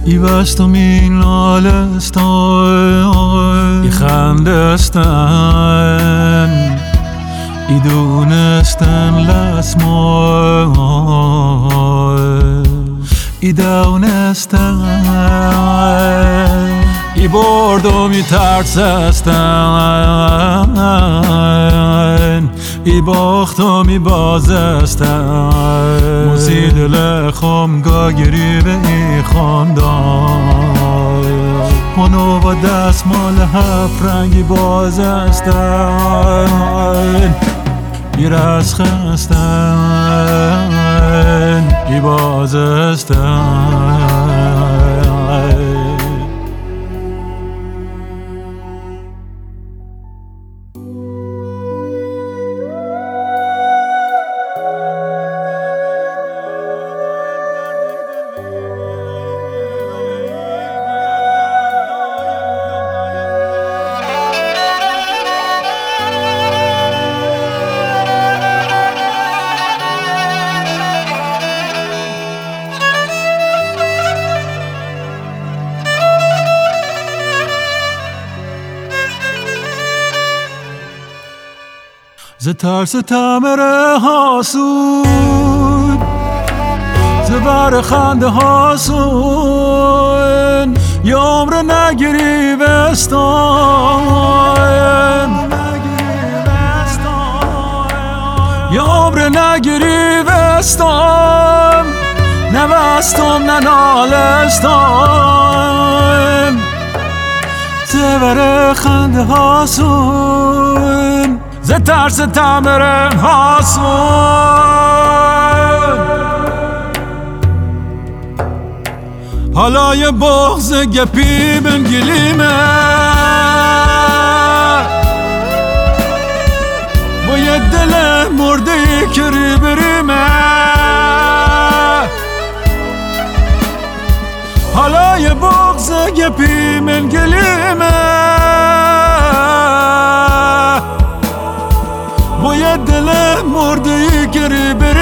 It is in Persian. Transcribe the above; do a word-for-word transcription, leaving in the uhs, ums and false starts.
ای بستم این لالستان، ای خندستن، ای دونستن لسمان، ای دونستن، ای بردم ای ترسستن، ای باختم ای بازستن، موسی دل خم گاگری به ای خاندان، منو با دستمال هفت رنگی بازستن، ای رس خستن، ای بازستن. ز ترس تمره هاسون، ز بر خنده هاسون، یه عمر نگیری بستان، یه عمر نگیری بستان، نبستم نه نالستان، ز بر خنده هاسون، ز ترس تمره هاسون. حالا یه بغض گپی بن گلیمه، با یه دل مرده که ری بریمه، حالا یه بغض گپی من گلیمه، با یه دل مرده ای که ری